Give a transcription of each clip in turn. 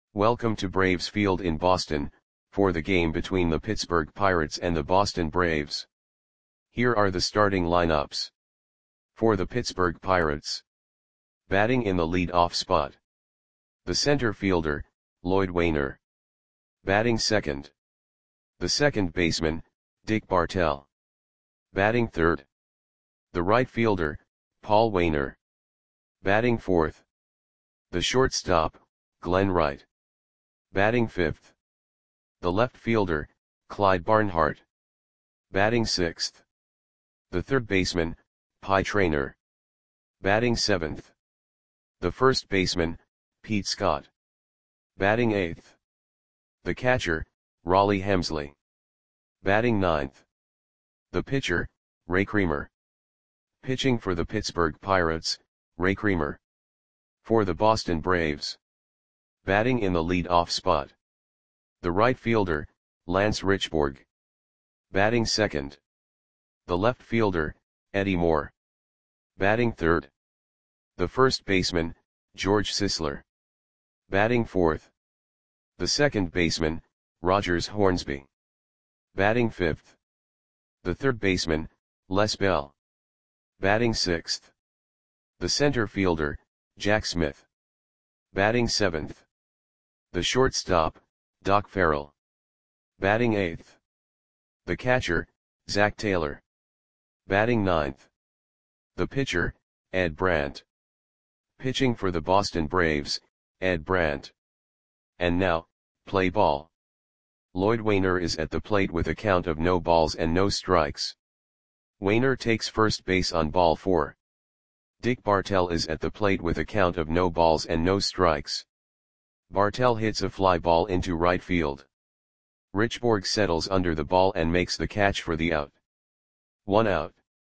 Welcome to Braves Field in Boston, for the game between the Pittsburgh Pirates and the Boston Braves. Here are the starting lineups. For the Pittsburgh Pirates. Batting in the lead-off spot. The center fielder, Lloyd Waner. Batting second. The second baseman, Dick Bartell. Batting third. The right fielder, Paul Waner. Batting fourth. The shortstop, Glenn Wright. Batting fifth. The left fielder, Clyde Barnhart. Batting sixth. The third baseman, Pie Traynor. Batting seventh. The first baseman, Pete Scott. Batting eighth. The catcher, Rollie Hemsley. Batting ninth. The pitcher, Ray Creamer. Pitching for the Pittsburgh Pirates, Ray Creamer. For the Boston Braves. Batting in the lead-off spot. The right fielder, Lance Richburg. Batting second. The left fielder, Eddie Moore. Batting third. The first baseman, George Sisler. Batting fourth. The second baseman, Rogers Hornsby. Batting fifth. The third baseman, Les Bell. Batting sixth. The center fielder, Jack Smith. Batting seventh. The shortstop, Doc Farrell. Batting eighth. The catcher, Zach Taylor. Batting ninth. The pitcher, Ed Brandt. Pitching for the Boston Braves, Ed Brandt. And now, play ball. Lloyd Waner is at the plate with a count of no balls and no strikes. Waner takes first base on ball 4. Dick Bartell is at the plate with a count of no balls and no strikes. Bartell hits a fly ball into right field. Richburg settles under the ball and makes the catch for the out. 1 out.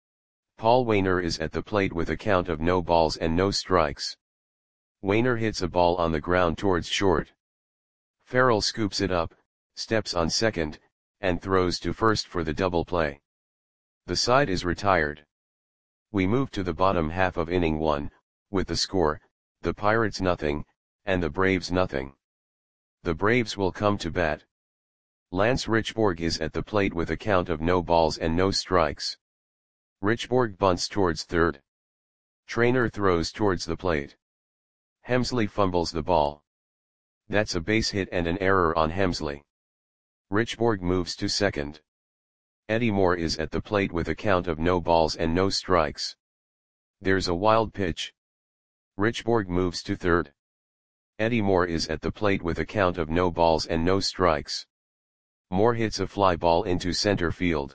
Paul Waner is at the plate with a count of no balls and no strikes. Waner hits a ball on the ground towards short. Farrell scoops it up, steps on second, and throws to first for the double play. The side is retired. We move to the bottom half of inning 1, with the score, the Pirates nothing, and the Braves nothing. The Braves will come to bat. Lance Richburg is at the plate with a count of no balls and no strikes. Richburg bunts towards third. Traynor throws towards the plate. Hemsley fumbles the ball. That's a base hit and an error on Hemsley. Richburg moves to second. Eddie Moore is at the plate with a count of no balls and no strikes. There's a wild pitch. Richburg moves to third. Eddie Moore is at the plate with a count of no balls and no strikes. Moore hits a fly ball into center field.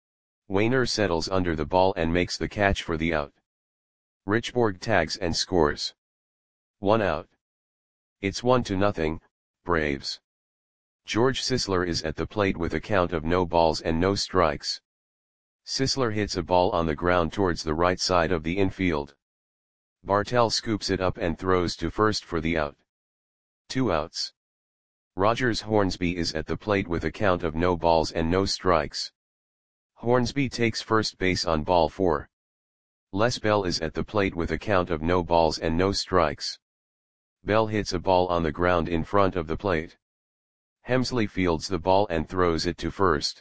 Waner settles under the ball and makes the catch for the out. Richburg tags and scores. 1 out. It's 1-0, Braves. George Sisler is at the plate with a count of no balls and no strikes. Sisler hits a ball on the ground towards the right side of the infield. Bartell scoops it up and throws to first for the out. 2 outs. Rogers Hornsby is at the plate with a count of no balls and no strikes. Hornsby takes first base on ball 4. Les Bell is at the plate with a count of no balls and no strikes. Bell hits a ball on the ground in front of the plate. Hemsley fields the ball and throws it to first.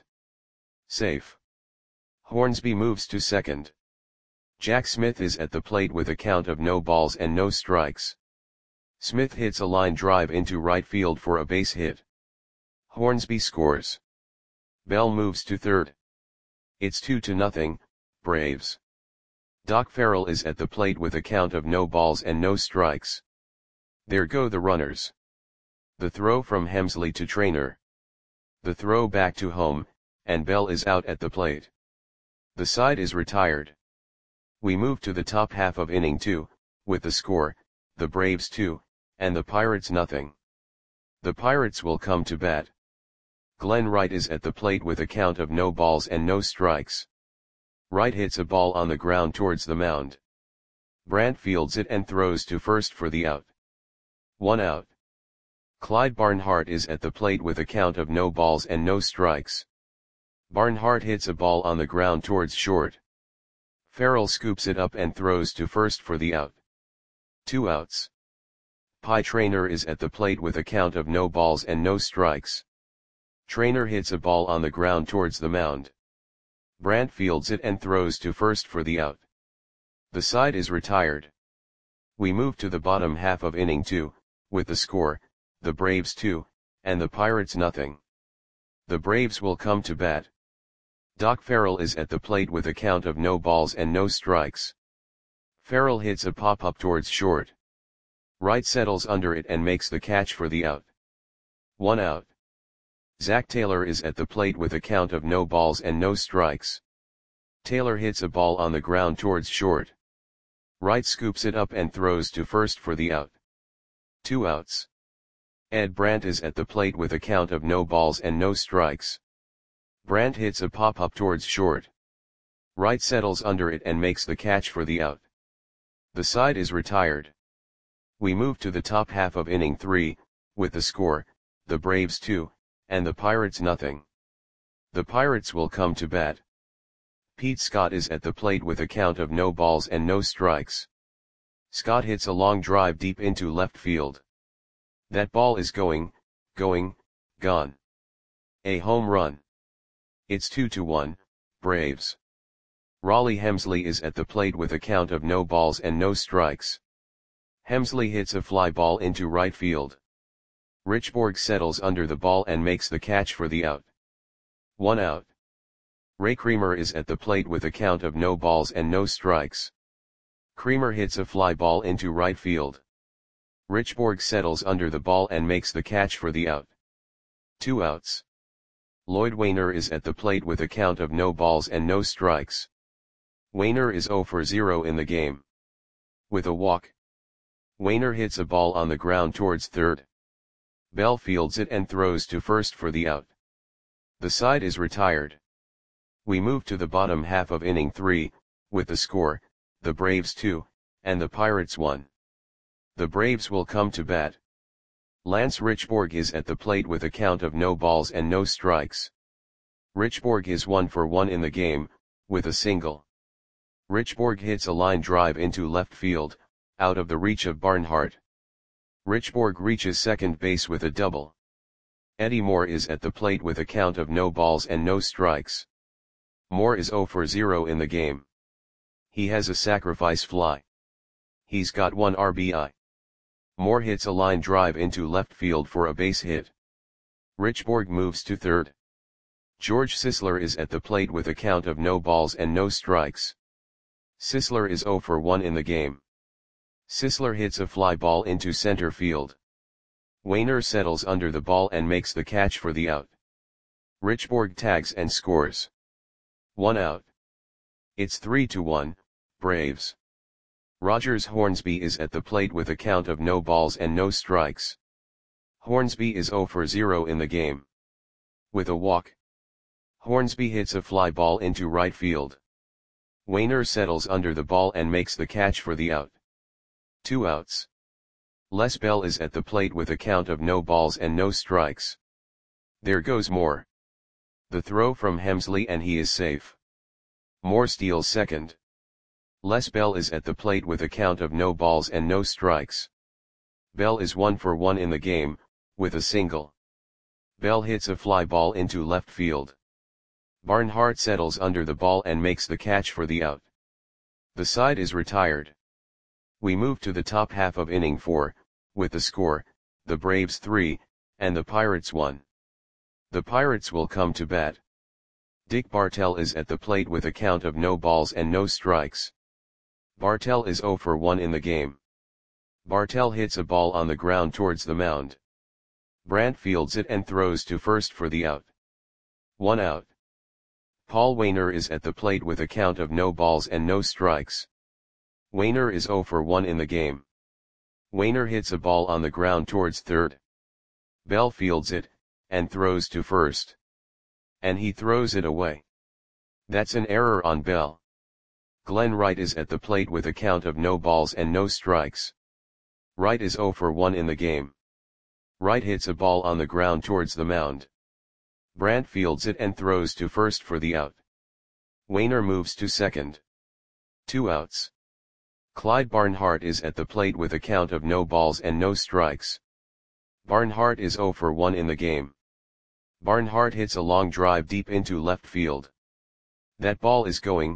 Safe. Hornsby moves to second. Jack Smith is at the plate with a count of no balls and no strikes. Smith hits a line drive into right field for a base hit. Hornsby scores. Bell moves to third. It's 2-0, Braves. Doc Farrell is at the plate with a count of no balls and no strikes. There go the runners. The throw from Hemsley to Traynor. The throw back to home, and Bell is out at the plate. The side is retired. We move to the top half of inning 2, with the score, the Braves 2, and the Pirates nothing. The Pirates will come to bat. Glenn Wright is at the plate with a count of no balls and no strikes. Wright hits a ball on the ground towards the mound. Brandt fields it and throws to first for the out. 1 out. Clyde Barnhart is at the plate with a count of no balls and no strikes. Barnhart hits a ball on the ground towards short. Farrell scoops it up and throws to first for the out. 2 outs. Pie Trainer is at the plate with a count of no balls and no strikes. Trainer hits a ball on the ground towards the mound. Brandt fields it and throws to first for the out. The side is retired. We move to the bottom half of inning 2, with the score, the Braves 2, and the Pirates nothing. The Braves will come to bat. Doc Farrell is at the plate with a count of no balls and no strikes. Farrell hits a pop-up towards short. Wright settles under it and makes the catch for the out. 1 out. Zach Taylor is at the plate with a count of no balls and no strikes. Taylor hits a ball on the ground towards short. Wright scoops it up and throws to first for the out. 2 outs. Ed Brandt is at the plate with a count of no balls and no strikes. Brandt hits a pop-up towards short. Wright settles under it and makes the catch for the out. The side is retired. We move to the top half of inning 3, with the score, the Braves 2, and the Pirates nothing. The Pirates will come to bat. Pete Scott is at the plate with a count of no balls and no strikes. Scott hits a long drive deep into left field. That ball is going, gone. A home run. It's 2-1, Braves. Raleigh Hemsley is at the plate with a count of no balls and no strikes. Hemsley hits a fly ball into right field. Richborg settles under the ball and makes the catch for the out. 1 out. Ray Creamer is at the plate with a count of no balls and no strikes. Creamer hits a fly ball into right field. Richborg settles under the ball and makes the catch for the out. 2 outs. Lloyd Wainer is at the plate with a count of no balls and no strikes. Wainer is 0 for 0 in the game. With a walk. Wainer hits a ball on the ground towards third. Bell fields it and throws to first for the out. The side is retired. We move to the bottom half of inning 3, with the score, the Braves 2, and the Pirates 1. The Braves will come to bat. Lance Richborg is at the plate with a count of no balls and no strikes. Richborg is 1 for 1 in the game, with a single. Richborg hits a line drive into left field, out of the reach of Barnhart. Richborg reaches second base with a double. Eddie Moore is at the plate with a count of no balls and no strikes. Moore is 0 for 0 in the game. He has a sacrifice fly. He's got 1 RBI. Moore hits a line drive into left field for a base hit. Richborg moves to third. George Sisler is at the plate with a count of no balls and no strikes. Sisler is 0 for 1 in the game. Sisler hits a fly ball into center field. Wainer settles under the ball and makes the catch for the out. Richborg tags and scores. 1 out. It's 3-1, Braves. Rogers Hornsby is at the plate with a count of no balls and no strikes. Hornsby is 0 for 0 in the game. With a walk. Hornsby hits a fly ball into right field. Wainer settles under the ball and makes the catch for the out. 2 outs. Les Bell is at the plate with a count of no balls and no strikes. There goes Moore. The throw from Hemsley and he is safe. Moore steals second. Les Bell is at the plate with a count of no balls and no strikes. Bell is 1 for 1 in the game, with a single. Bell hits a fly ball into left field. Barnhart settles under the ball and makes the catch for the out. The side is retired. We move to the top half of inning 4, with the score, the Braves 3, and the Pirates 1. The Pirates will come to bat. Dick Bartell is at the plate with a count of no balls and no strikes. Bartell is 0 for 1 in the game. Bartell hits a ball on the ground towards the mound. Brandt fields it and throws to first for the out. 1 out. Paul Wainer is at the plate with a count of no balls and no strikes. Wainer is 0 for 1 in the game. Wainer hits a ball on the ground towards third. Bell fields it, and throws to first. And he throws it away. That's an error on Bell. Glenn Wright is at the plate with a count of no balls and no strikes. Wright is 0 for 1 in the game. Wright hits a ball on the ground towards the mound. Brandt fields it and throws to first for the out. Wainer moves to second. 2 outs. Clyde Barnhart is at the plate with a count of no balls and no strikes. Barnhart is 0 for 1 in the game. Barnhart hits a long drive deep into left field. That ball is going,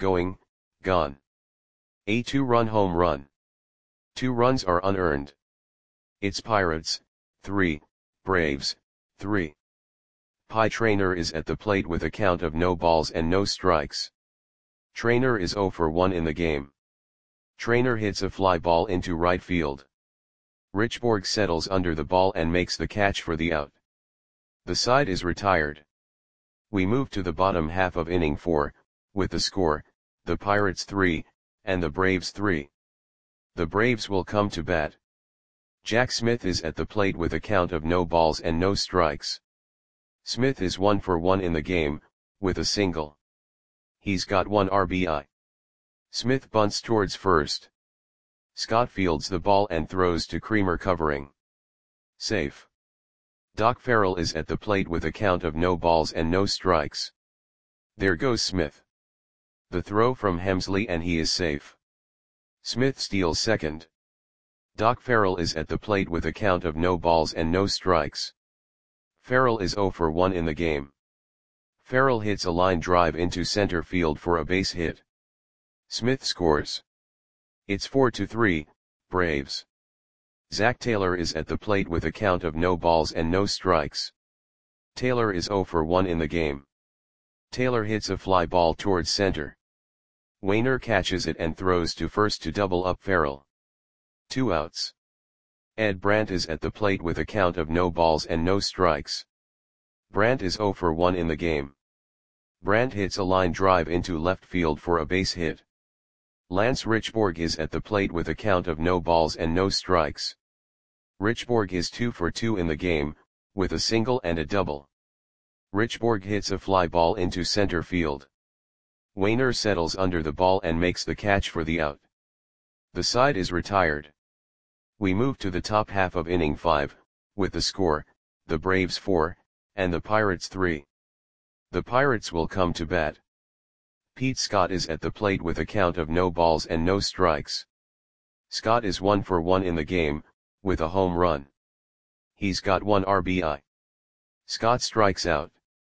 gone. A 2-run home run. 2 runs are unearned. It's Pirates, 3, Braves, 3. Pie Traynor is at the plate with a count of no balls and no strikes. Traynor is 0 for 1 in the game. Traynor hits a fly ball into right field. Richborg settles under the ball and makes the catch for the out. The side is retired. We move to the bottom half of inning 4, with the score, the Pirates 3, and the Braves 3. The Braves will come to bat. Jack Smith is at the plate with a count of no balls and no strikes. Smith is 1 for 1 in the game, with a single. He's got 1 RBI. Smith bunts towards first. Scott fields the ball and throws to Creamer covering. Safe. Doc Farrell is at the plate with a count of no balls and no strikes. There goes Smith. The throw from Hemsley and he is safe. Smith steals second. Doc Farrell is at the plate with a count of no balls and no strikes. Farrell is 0 for 1 in the game. Farrell hits a line drive into center field for a base hit. Smith scores. It's 4-3, Braves. Zach Taylor is at the plate with a count of no balls and no strikes. Taylor is 0 for 1 in the game. Taylor hits a fly ball towards center. Wainer catches it and throws to first to double up Farrell. 2 outs. Ed Brandt is at the plate with a count of no balls and no strikes. Brandt is 0 for 1 in the game. Brandt hits a line drive into left field for a base hit. Lance Richborg is at the plate with a count of no balls and no strikes. Richborg is 2 for 2 in the game, with a single and a double. Richborg hits a fly ball into center field. Wainer settles under the ball and makes the catch for the out. The side is retired. We move to the top half of inning 5, with the score, the Braves 4, and the Pirates 3. The Pirates will come to bat. Pete Scott is at the plate with a count of no balls and no strikes. Scott is 1 for 1 in the game, with a home run. He's got 1 RBI. Scott strikes out.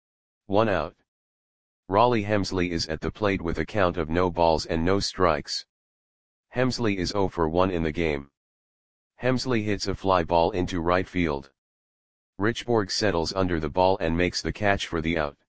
1 out. Raleigh Hemsley is at the plate with a count of no balls and no strikes. Hemsley is 0 for 1 in the game. Hemsley hits a fly ball into right field. Richborg settles under the ball and makes the catch for the out.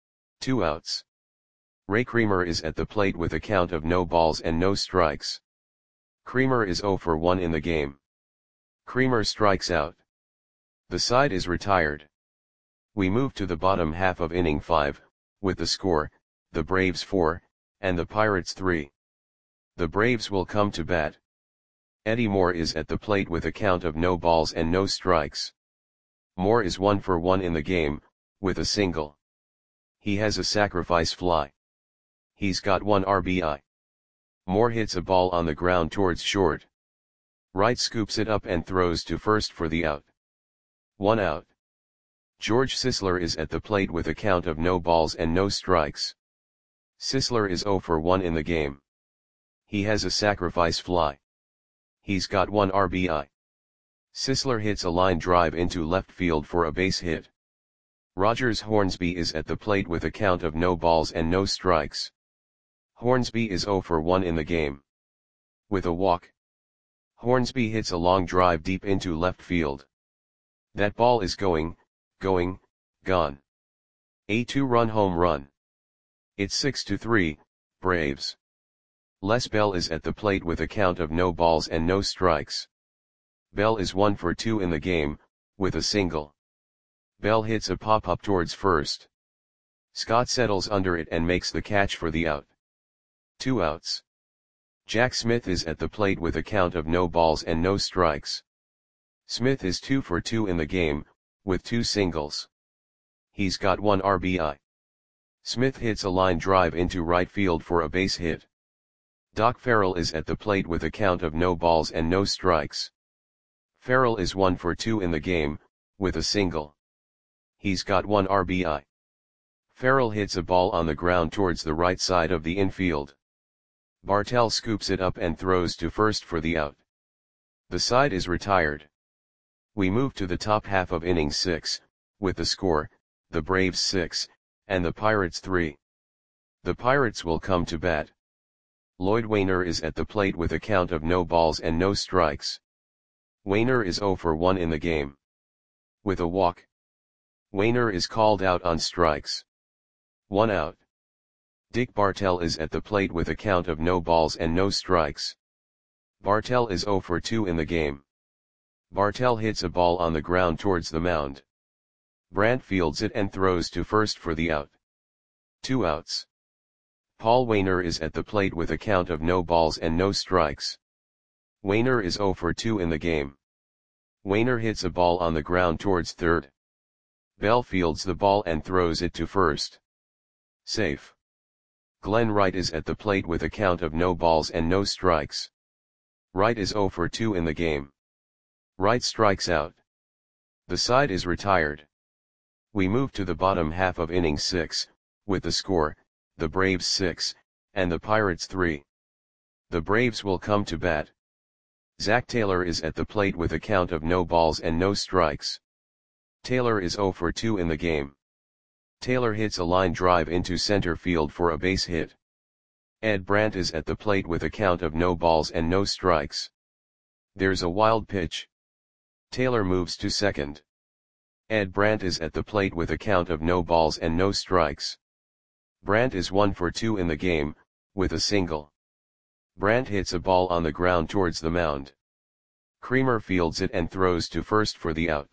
2 outs. Ray Creamer is at the plate with a count of no balls and no strikes. Creamer is 0 for 1 in the game. Creamer strikes out. The side is retired. We move to the bottom half of inning 5, with the score, the Braves 4, and the Pirates 3. The Braves will come to bat. Eddie Moore is at the plate with a count of no balls and no strikes. Moore is 1 for 1 in the game, with a single. He has a sacrifice fly. He's got 1 RBI. Moore hits a ball on the ground towards short. Wright scoops it up and throws to first for the out. 1 out. George Sisler is at the plate with a count of no balls and no strikes. Sisler is 0 for 1 in the game. He has a sacrifice fly. He's got 1 RBI. Sisler hits a line drive into left field for a base hit. Rogers Hornsby is at the plate with a count of no balls and no strikes. Hornsby is 0 for 1 in the game. With a walk. Hornsby hits a long drive deep into left field. That ball is going, gone. A 2-run home run. It's 6-3, Braves. Les Bell is at the plate with a count of no balls and no strikes. Bell is 1 for 2 in the game, with a single. Bell hits a pop-up towards first. Scott settles under it and makes the catch for the out. 2 outs. Jack Smith is at the plate with a count of no balls and no strikes. Smith is 2 for 2 in the game, with 2 singles. He's got 1 RBI. Smith hits a line drive into right field for a base hit. Doc Farrell is at the plate with a count of no balls and no strikes. Farrell is 1 for 2 in the game, with a single. He's got 1 RBI. Farrell hits a ball on the ground towards the right side of the infield. Bartel scoops it up and throws to first for the out. The side is retired. We move to the top half of inning 6, with the score, the Braves 6, and the Pirates 3. The Pirates will come to bat. Lloyd Wainer is at the plate with a count of no balls and no strikes. Wainer is 0 for 1 in the game. With a walk. Wainer is called out on strikes. 1 out. Dick Bartel is at the plate with a count of no balls and no strikes. Bartel is 0 for 2 in the game. Bartel hits a ball on the ground towards the mound. Brandt fields it and throws to first for the out. 2 outs. Paul Wainer is at the plate with a count of no balls and no strikes. Wainer is 0 for 2 in the game. Wainer hits a ball on the ground towards third. Bell fields the ball and throws it to first. Safe. Glenn Wright is at the plate with a count of no balls and no strikes. Wright is 0 for 2 in the game. Wright strikes out. The side is retired. We move to the bottom half of inning 6, with the score, the Braves 6, and the Pirates 3. The Braves will come to bat. Zach Taylor is at the plate with a count of no balls and no strikes. Taylor is 0 for 2 in the game. Taylor hits a line drive into center field for a base hit. Ed Brandt is at the plate with a count of no balls and no strikes. There's a wild pitch. Taylor moves to second. Ed Brandt is at the plate with a count of no balls and no strikes. Brandt is 1 for 2 in the game, with a single. Brandt hits a ball on the ground towards the mound. Creamer fields it and throws to first for the out.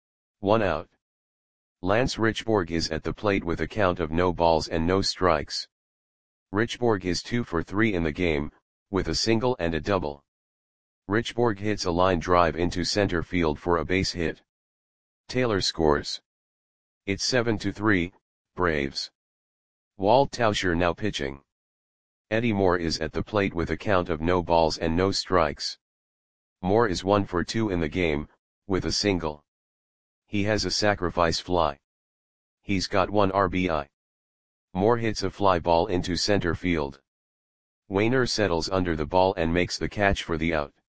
1 out. Lance Richborg is at the plate with a count of no balls and no strikes. Richborg is 2 for 3 in the game, with a single and a double. Richborg hits a line drive into center field for a base hit. Taylor scores. It's 7-3, Braves. Walt Tauscher now pitching. Eddie Moore is at the plate with a count of no balls and no strikes. Moore is 1 for 2 in the game, with a single. He has a sacrifice fly. He's got 1 RBI. Moore hits a fly ball into center field. Wainer settles under the ball and makes the catch for the out.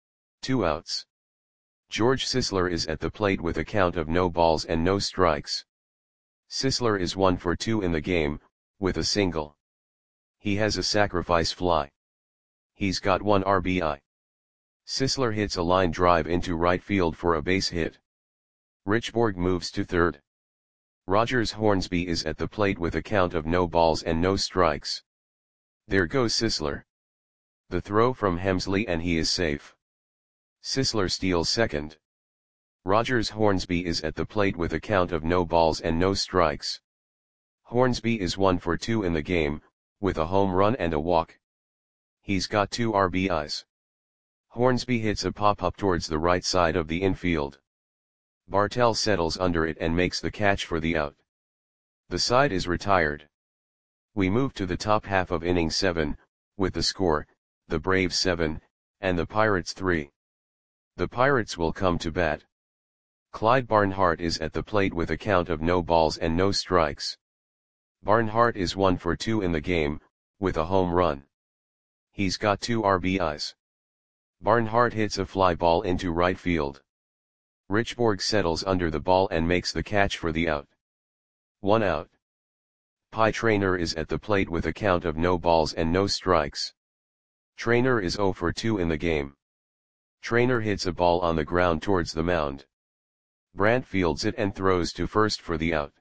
2 outs. George Sisler is at the plate with a count of no balls and no strikes. Sisler is 1 for 2 in the game, with a single. He has a sacrifice fly. He's got 1 RBI. Sisler hits a line drive into right field for a base hit. Richborg moves to third. Rogers Hornsby is at the plate with a count of no balls and no strikes. There goes Sisler. The throw from Hemsley and he is safe. Sisler steals second. Rogers Hornsby is at the plate with a count of no balls and no strikes. Hornsby is 1 for 2 in the game, with a home run and a walk. He's got 2 RBIs. Hornsby hits a pop-up towards the right side of the infield. Bartel settles under it and makes the catch for the out. The side is retired. We move to the top half of inning 7, with the score, the Braves 7, and the Pirates 3. The Pirates will come to bat. Clyde Barnhart is at the plate with a count of no balls and no strikes. Barnhart is 1 for 2 in the game, with a home run. He's got 2 RBIs. Barnhart hits a fly ball into right field. Richborg settles under the ball and makes the catch for the out. 1 out. Pie Traynor is at the plate with a count of no balls and no strikes. Traynor is 0 for 2 in the game. Traynor hits a ball on the ground towards the mound. Brandt fields it and throws to first for the out.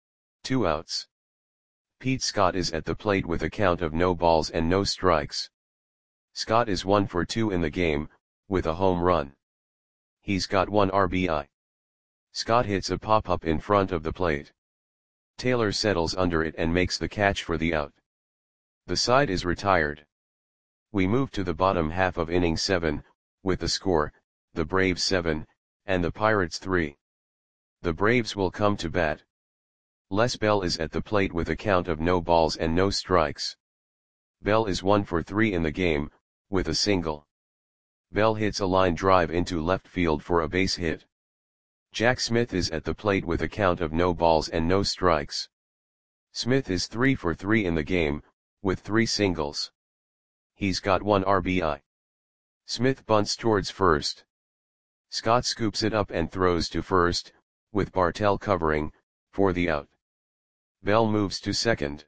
2 outs. Pete Scott is at the plate with a count of no balls and no strikes. Scott is 1 for 2 in the game, with a home run. He's got 1 RBI. Scott hits a pop-up in front of the plate. Taylor settles under it and makes the catch for the out. The side is retired. We move to the bottom half of inning 7, with the score, the Braves 7, and the Pirates 3. The Braves will come to bat. Les Bell is at the plate with a count of no balls and no strikes. Bell is 1 for 3 in the game, with a single. Bell hits a line drive into left field for a base hit. Jack Smith is at the plate with a count of no balls and no strikes. Smith is 3 for 3 in the game, with 3 singles. He's got 1 RBI. Smith bunts towards first. Scott scoops it up and throws to first, with Bartell covering, for the out. Bell moves to second.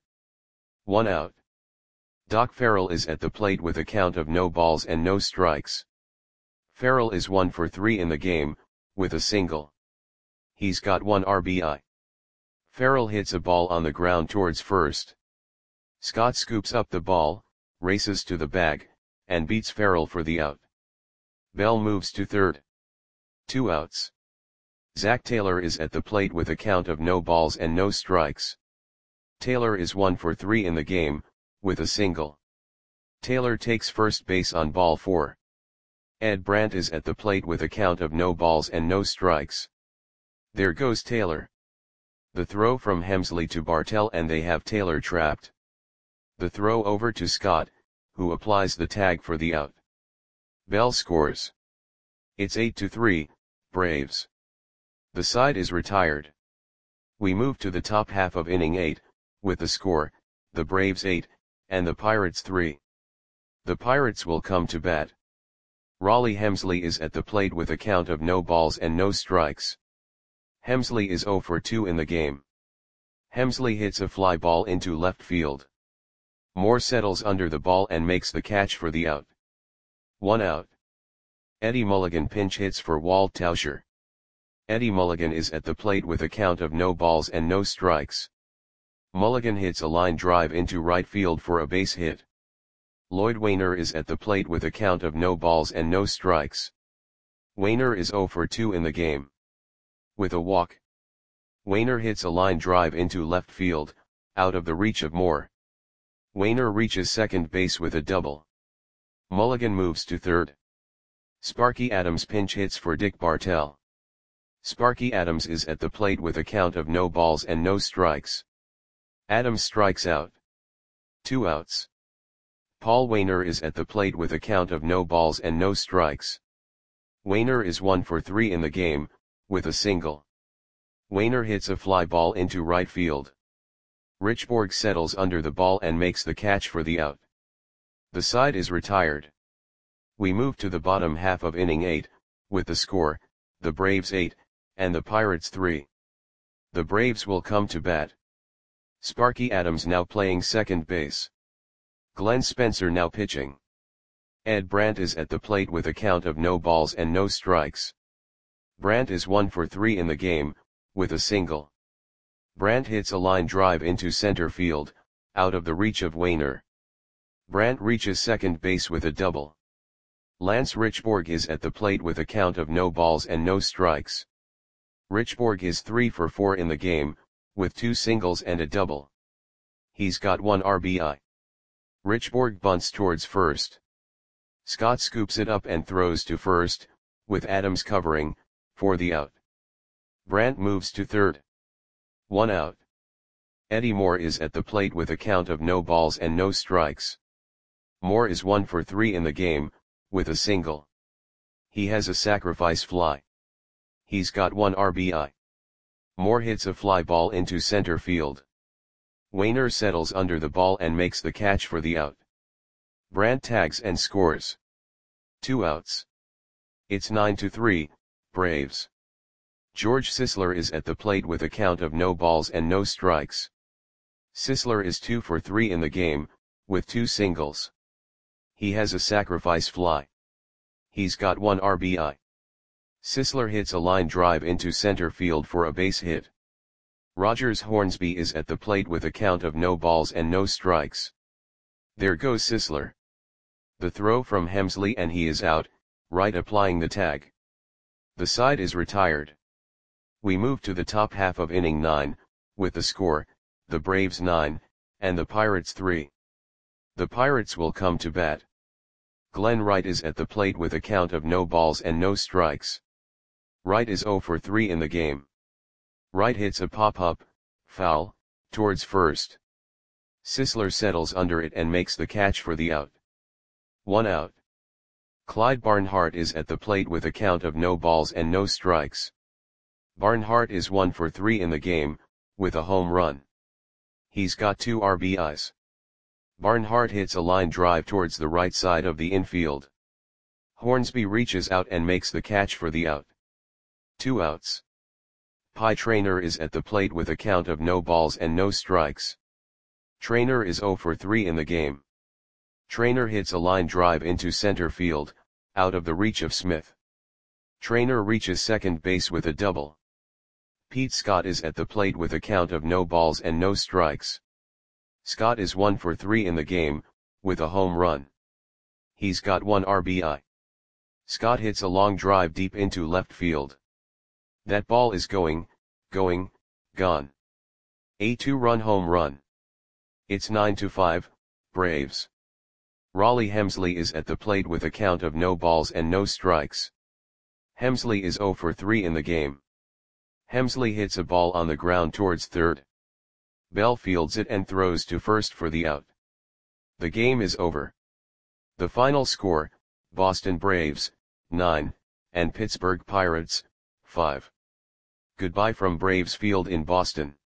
1 out. Doc Farrell is at the plate with a count of no balls and no strikes. Farrell is 1 for 3 in the game, with a single. He's got 1 RBI. Farrell hits a ball on the ground towards first. Scott scoops up the ball, races to the bag, and beats Farrell for the out. Bell moves to third. 2 outs. Zach Taylor is at the plate with a count of no balls and no strikes. Taylor is 1 for 3 in the game, with a single. Taylor takes first base on ball 4. Ed Brandt is at the plate with a count of no balls and no strikes. There goes Taylor. The throw from Hemsley to Bartell and they have Taylor trapped. The throw over to Scott, who applies the tag for the out. Bell scores. It's 8-3, Braves. The side is retired. We move to the top half of inning 8, with the score, the Braves 8, and the Pirates 3. The Pirates will come to bat. Raleigh Hemsley is at the plate with a count of no balls and no strikes. Hemsley is 0 for 2 in the game. Hemsley hits a fly ball into left field. Moore settles under the ball and makes the catch for the out. 1 out. Eddie Mulligan pinch hits for Walt Tauscher. Eddie Mulligan is at the plate with a count of no balls and no strikes. Mulligan hits a line drive into right field for a base hit. Lloyd Wainer is at the plate with a count of no balls and no strikes. Wainer is 0 for 2 in the game. With a walk. Wainer hits a line drive into left field, out of the reach of Moore. Wainer reaches second base with a double. Mulligan moves to third. Sparky Adams pinch hits for Dick Bartell. Sparky Adams is at the plate with a count of no balls and no strikes. Adams strikes out. 2 outs. Paul Wainer is at the plate with a count of no balls and no strikes. Wainer is 1 for 3 in the game, with a single. Wainer hits a fly ball into right field. Richborg settles under the ball and makes the catch for the out. The side is retired. We move to the bottom half of inning 8, with the score, the Braves 8, and the Pirates 3. The Braves will come to bat. Sparky Adams now playing second base. Glenn Spencer now pitching. Ed Brandt is at the plate with a count of no balls and no strikes. Brandt is 1 for 3 in the game, with a single. Brandt hits a line drive into center field, out of the reach of Wainer. Brandt reaches second base with a double. Lance Richborg is at the plate with a count of no balls and no strikes. Richborg is 3 for 4 in the game, with 2 singles and a double. He's got 1 RBI. Richborg bunts towards first. Scott scoops it up and throws to first, with Adams covering, for the out. Brandt moves to third. 1 out. Eddie Moore is at the plate with a count of no balls and no strikes. Moore is 1 for 3 in the game, with a single. He has a sacrifice fly. He's got 1 RBI. Moore hits a fly ball into center field. Wainer settles under the ball and makes the catch for the out. Brandt tags and scores. 2 outs. It's 9-3, Braves. George Sisler is at the plate with a count of no balls and no strikes. Sisler is 2 for 3 in the game, with 2 singles. He has a sacrifice fly. He's got 1 RBI. Sisler hits a line drive into center field for a base hit. Rogers Hornsby is at the plate with a count of no balls and no strikes. There goes Sisler. The throw from Hemsley and he is out, right applying the tag. The side is retired. We move to the top half of inning 9, with the score, the Braves 9, and the Pirates 3. The Pirates will come to bat. Glenn Wright is at the plate with a count of no balls and no strikes. Wright is 0 for 3 in the game. Wright hits a pop-up, foul, towards first. Sisler settles under it and makes the catch for the out. 1 out. Clyde Barnhart is at the plate with a count of no balls and no strikes. Barnhart is 1 for 3 in the game, with a home run. He's got 2 RBIs. Barnhart hits a line drive towards the right side of the infield. Hornsby reaches out and makes the catch for the out. 2 outs. Pie Traynor is at the plate with a count of no balls and no strikes. Traynor is 0 for 3 in the game. Traynor hits a line drive into center field, out of the reach of Smith. Traynor reaches second base with a double. Pete Scott is at the plate with a count of no balls and no strikes. Scott is 1 for 3 in the game, with a home run. He's got 1 RBI. Scott hits a long drive deep into left field. That ball is gone. A 2-run home run. It's 9-5, Braves. Raleigh Hemsley is at the plate with a count of no balls and no strikes. Hemsley is 0 for 3 in the game. Hemsley hits a ball on the ground towards third. Bell fields it and throws to first for the out. The game is over. The final score, Boston Braves, 9, and Pittsburgh Pirates, 5. Goodbye from Braves Field in Boston.